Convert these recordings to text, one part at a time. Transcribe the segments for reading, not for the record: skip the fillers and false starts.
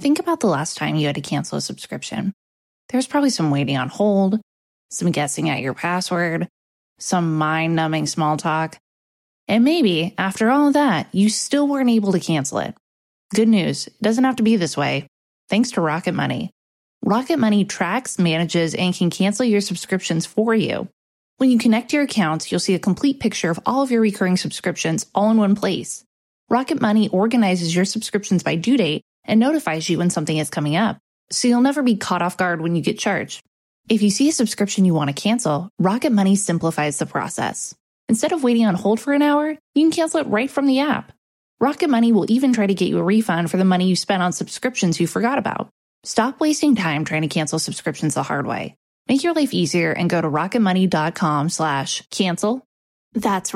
Think about the last time you had to cancel a subscription. There was probably some waiting on hold, some guessing at your password, some mind-numbing small talk. And maybe, after all of that, you still weren't able to cancel it. Good news, it doesn't have to be this way. Thanks to Rocket Money. Rocket Money tracks, manages, and can cancel your subscriptions for you. When you connect your accounts, you'll see a complete picture of all of your recurring subscriptions all in one place. Rocket Money organizes your subscriptions by due date and notifies you when something is coming up, so you'll never be caught off guard when you get charged. If you see a subscription you want to cancel, Rocket Money simplifies the process. Instead of waiting on hold for an hour, you can cancel it right from the app. Rocket Money will even try to get you a refund for the money you spent on subscriptions you forgot about. Stop wasting time trying to cancel subscriptions the hard way. Make your life easier and go to rocketmoney.com/cancel. That's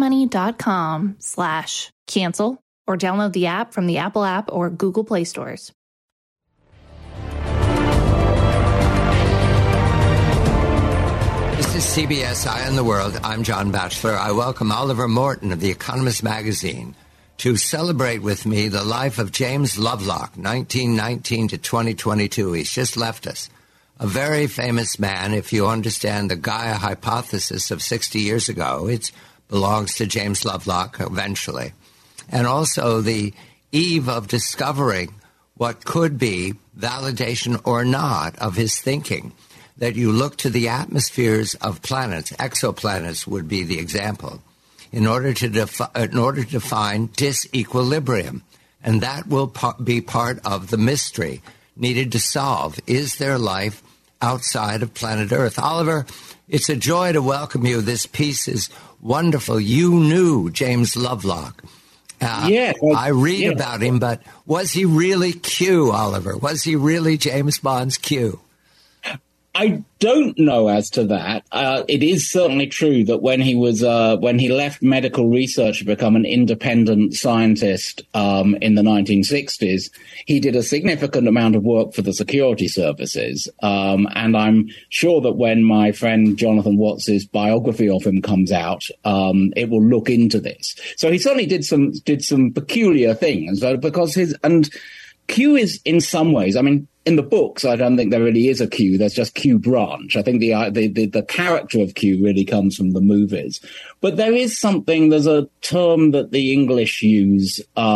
rocketmoney.com/cancel, or download the app from the Apple App or Google Play stores. This is CBS Eye on the World. I'm John Batchelor. I welcome Oliver Morton of The Economist magazine to celebrate with me the life of James Lovelock, 1919 to 2022. He's just left us. A very famous man. If you understand the Gaia hypothesis of 60 years ago, it belongs to James Lovelock eventually. And also the eve of discovering what could be validation or not of his thinking, that you look to the atmospheres of planets, exoplanets would be the example, in order to define disequilibrium. And that will be part of the mystery needed to solve. Is there life outside of planet Earth? Oliver, it's a joy to welcome you. This piece is wonderful. You knew James Lovelock. I read about him, but was he really Q, Oliver? Was he really James Bond's Q? I don't know as to that. It is certainly true that when he left medical research to become an independent scientist in the 1960s, he did a significant amount of work for the security services. And I'm sure that when my friend Jonathan Watts's biography of him comes out, it will look into this. So he certainly did some peculiar things, because Q is in some ways, I mean, in the books, I don't think there really is a Q. There's just Q Branch. I think the character of Q really comes from the movies. But there is something, there's a term that the English use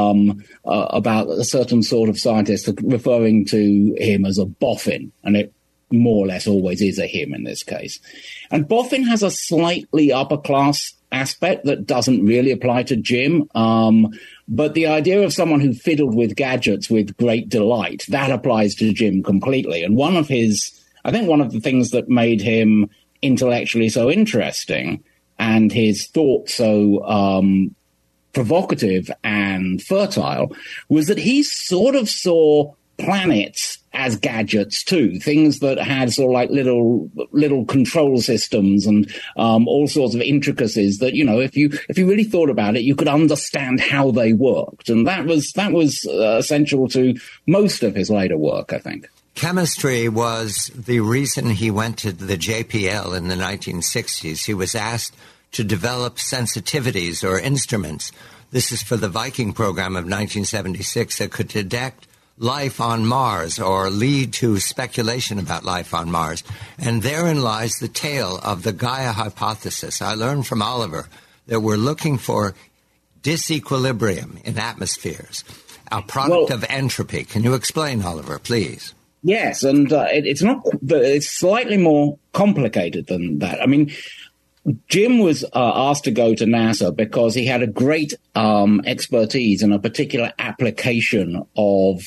about a certain sort of scientist referring to him as a boffin. And it more or less always is a him in this case. And boffin has a slightly upper class aspect that doesn't really apply to Jim. But the idea of someone who fiddled with gadgets with great delight, that applies to Jim completely. And one of the things that made him intellectually so interesting and his thought so provocative and fertile was that he sort of saw planets as gadgets too, things that had sort of like little control systems and all sorts of intricacies that, you know, if you really thought about it, you could understand how they worked. And that was essential to most of his later work, I think. Chemistry was the reason he went to the JPL in the 1960s. He was asked to develop sensitivities or instruments. This is for the Viking program of 1976 that could detect life on Mars or lead to speculation about life on Mars. And therein lies the tale of the Gaia hypothesis. I learned from Oliver that we're looking for disequilibrium in atmospheres, a product of entropy. Can you explain, Oliver, please? Yes, and it's slightly more complicated than that. I mean, Jim was asked to go to NASA because he had a great expertise in a particular application of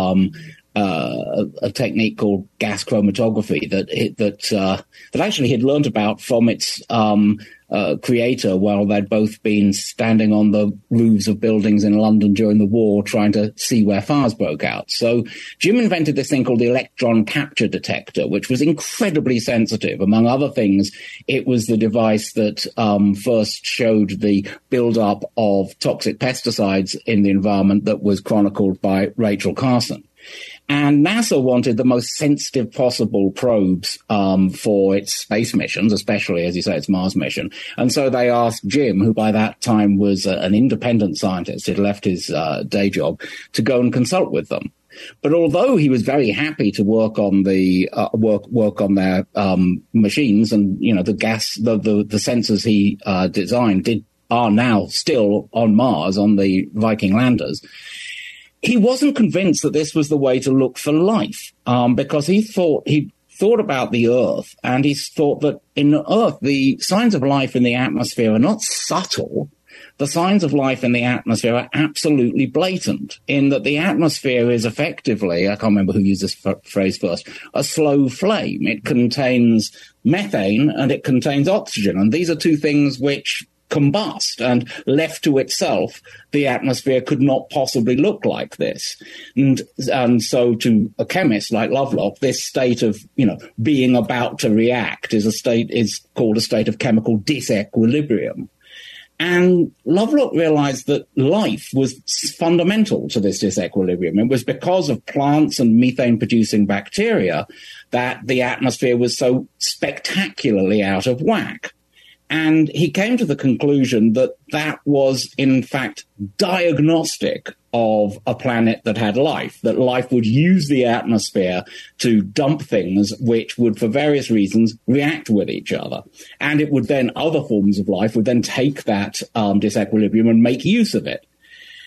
a technique called gas chromatography that actually he'd learned about from its creator while they'd both been standing on the roofs of buildings in London during the war trying to see where fires broke out. So Jim invented this thing called the electron capture detector, which was incredibly sensitive. Among other things, it was the device that first showed the buildup of toxic pesticides in the environment that was chronicled by Rachel Carson. And NASA wanted the most sensitive possible probes for its space missions, especially, as you say, its Mars mission. And so they asked Jim, who by that time was an independent scientist, had left his day job, to go and consult with them. But although he was very happy to work on the work on their machines, and the sensors he designed are now still on Mars on the Viking landers, he wasn't convinced that this was the way to look for life, because he thought about the Earth, and he thought that in Earth the signs of life in the atmosphere are not subtle. The signs of life in the atmosphere are absolutely blatant, in that the atmosphere is effectively, I can't remember who used this phrase first, a slow flame. It contains methane and it contains oxygen, and these are two things which combust, and left to itself, the atmosphere could not possibly look like this. And so to a chemist like Lovelock, this state of, being about to react is called a state of chemical disequilibrium. And Lovelock realized that life was fundamental to this disequilibrium. It was because of plants and methane-producing bacteria that the atmosphere was so spectacularly out of whack. And he came to the conclusion that that was, in fact, diagnostic of a planet that had life, that life would use the atmosphere to dump things which would, for various reasons, react with each other. And it would then, other forms of life would then take that disequilibrium and make use of it.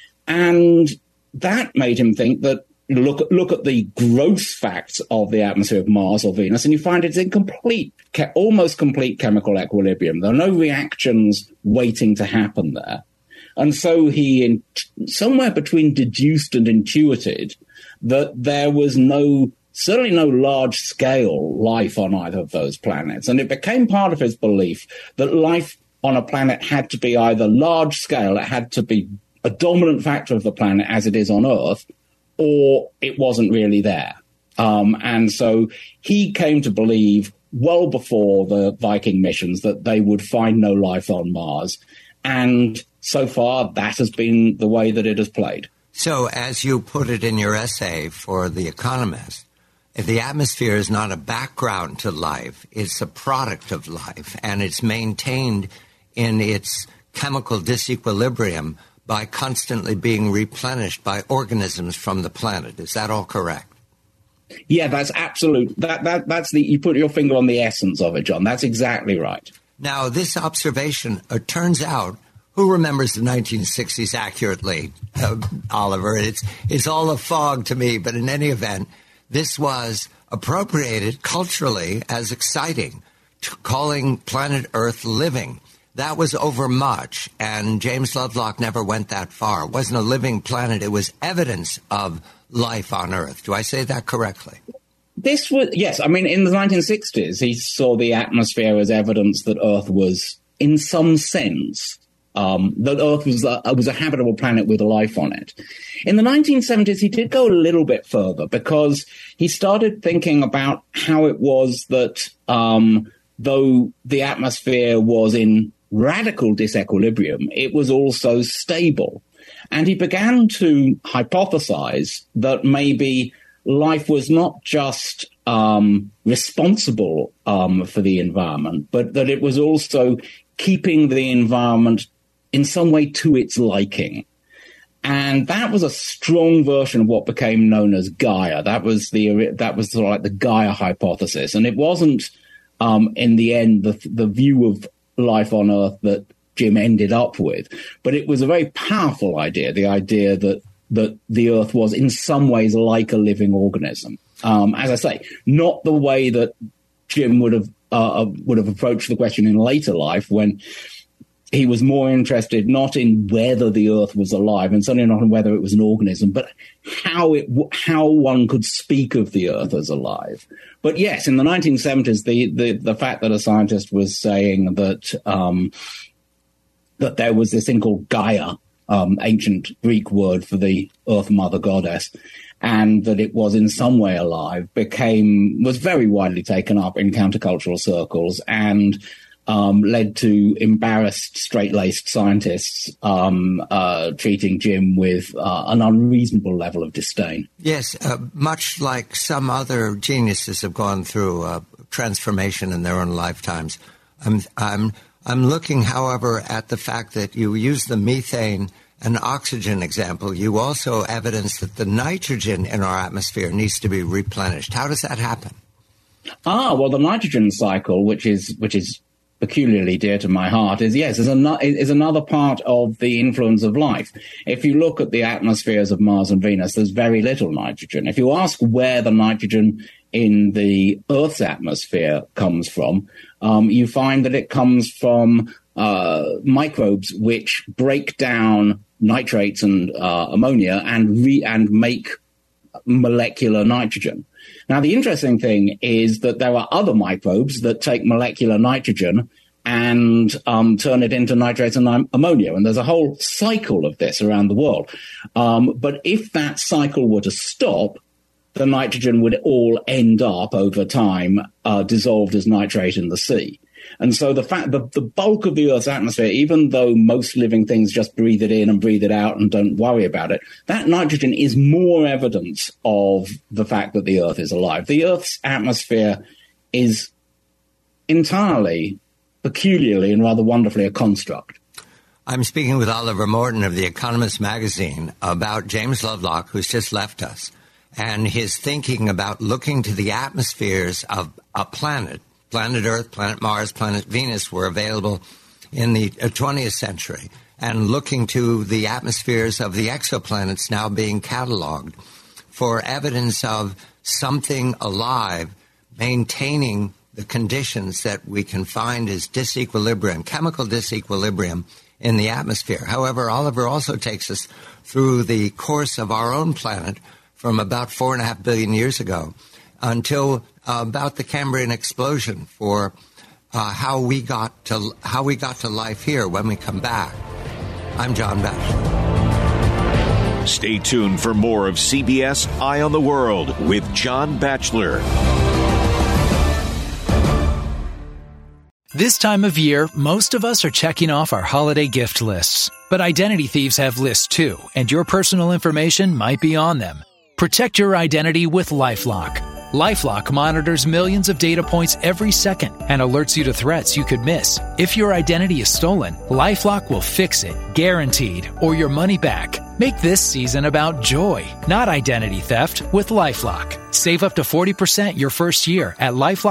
And that made him think that, look at the gross facts of the atmosphere of Mars or Venus, and you find it's in almost complete chemical equilibrium. There are no reactions waiting to happen there. And so he, somewhere between deduced and intuited, that there was certainly no large-scale life on either of those planets. And it became part of his belief that life on a planet had to be either large-scale, it had to be a dominant factor of the planet as it is on Earth, or it wasn't really there. And so he came to believe, well before the Viking missions, that they would find no life on Mars. And so far, that has been the way that it has played. So, as you put it in your essay for The Economist, if the atmosphere is not a background to life, it's a product of life, and it's maintained in its chemical disequilibrium by constantly being replenished by organisms from the planet. Is that all correct? Yeah, that's absolute. You put your finger on the essence of it, John. That's exactly right. Now, this observation, it turns out, who remembers the 1960s accurately, Oliver? It's all a fog to me, but in any event, this was appropriated culturally as exciting, calling planet Earth living. That was overmuch, and James Lovelock never went that far. It wasn't a living planet. It was evidence of life on Earth. Do I say that correctly? This was, yes. I mean, in the 1960s, he saw the atmosphere as evidence that Earth was, in some sense, that Earth was a habitable planet with life on it. In the 1970s, he did go a little bit further, because he started thinking about how it was that, though the atmosphere was in radical disequilibrium, it was also stable. And he began to hypothesize that maybe life was not just responsible for the environment, but that it was also keeping the environment in some way to its liking. And that was a strong version of what became known as Gaia. That was sort of like the Gaia hypothesis. And it wasn't, in the end, the view of life on Earth that Jim ended up with, but it was a very powerful idea, the idea that the Earth was in some ways like a living organism. As I say, not the way that Jim would have approached the question in later life, when he was more interested not in whether the Earth was alive, and certainly not in whether it was an organism, but how one could speak of the Earth as alive. But yes, in the 1970s, the fact that a scientist was saying that that there was this thing called Gaia, ancient Greek word for the Earth Mother Goddess, and that it was in some way alive, was very widely taken up in countercultural circles, and led to embarrassed, straight-laced scientists treating Jim with an unreasonable level of disdain. Yes, much like some other geniuses have gone through transformation in their own lifetimes. I'm looking, however, at the fact that you use the methane an oxygen example, you also evidence that the nitrogen in our atmosphere needs to be replenished. How does that happen? Well, the nitrogen cycle, which is peculiarly dear to my heart, is another part of the influence of life. If you look at the atmospheres of Mars and Venus, there's very little nitrogen. If you ask where the nitrogen in the Earth's atmosphere comes from, you find that it comes from microbes which break down nitrates and ammonia and make molecular nitrogen. Now, the interesting thing is that there are other microbes that take molecular nitrogen and turn it into nitrates and ammonia. And there's a whole cycle of this around the world. But if that cycle were to stop, the nitrogen would all end up over time dissolved as nitrate in the sea. And so the fact that the bulk of the Earth's atmosphere, even though most living things just breathe it in and breathe it out and don't worry about it, that nitrogen is more evidence of the fact that the Earth is alive. The Earth's atmosphere is entirely, peculiarly, and rather wonderfully a construct. I'm speaking with Oliver Morton of The Economist magazine about James Lovelock, who's just left us, and his thinking about looking to the atmospheres of a planet. Planet Earth, Planet Mars, Planet Venus were available in the 20th century, and looking to the atmospheres of the exoplanets now being cataloged for evidence of something alive maintaining the conditions that we can find as disequilibrium, chemical disequilibrium in the atmosphere. However, Oliver also takes us through the course of our own planet from about 4.5 billion years ago until about the Cambrian explosion for how we got to life here when we come back. I'm John Batchelor. Stay tuned for more of CBS Eye on the World with John Batchelor. This time of year, most of us are checking off our holiday gift lists. But identity thieves have lists too, and your personal information might be on them. Protect your identity with LifeLock. LifeLock monitors millions of data points every second and alerts you to threats you could miss. If your identity is stolen, LifeLock will fix it, guaranteed, or your money back. Make this season about joy, not identity theft, with LifeLock. Save up to 40% your first year at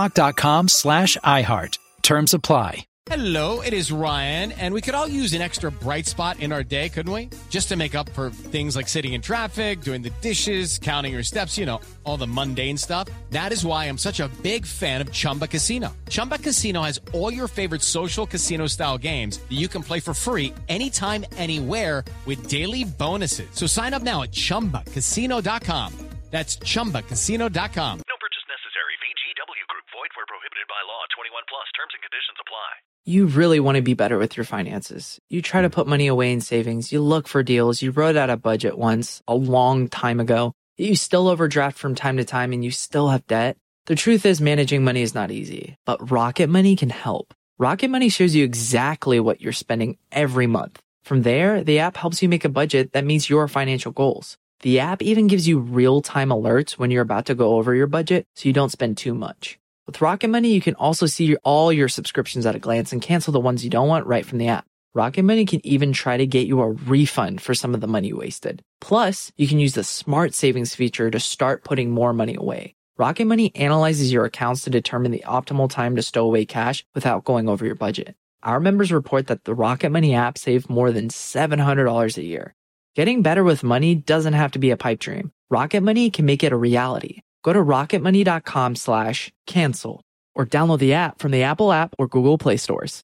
LifeLock.com/iHeart. Terms apply. Hello, it is Ryan, and we could all use an extra bright spot in our day, couldn't we? Just to make up for things like sitting in traffic, doing the dishes, counting your steps, all the mundane stuff. That is why I'm such a big fan of Chumba Casino. Chumba Casino has all your favorite social casino-style games that you can play for free anytime, anywhere with daily bonuses. So sign up now at ChumbaCasino.com. That's ChumbaCasino.com. No purchase necessary. VGW Group. Void where prohibited by law. 21 plus. Terms and conditions apply. You really want to be better with your finances. You try to put money away in savings. You look for deals. You wrote out a budget once, a long time ago. You still overdraft from time to time and you still have debt. The truth is managing money is not easy, but Rocket Money can help. Rocket Money shows you exactly what you're spending every month. From there, the app helps you make a budget that meets your financial goals. The app even gives you real-time alerts when you're about to go over your budget so you don't spend too much. With Rocket Money, you can also see all your subscriptions at a glance and cancel the ones you don't want right from the app. Rocket Money can even try to get you a refund for some of the money you wasted. Plus, you can use the Smart Savings feature to start putting more money away. Rocket Money analyzes your accounts to determine the optimal time to stow away cash without going over your budget. Our members report that the Rocket Money app saved more than $700 a year. Getting better with money doesn't have to be a pipe dream. Rocket Money can make it a reality. Go to rocketmoney.com/cancel or download the app from the Apple app or Google Play stores.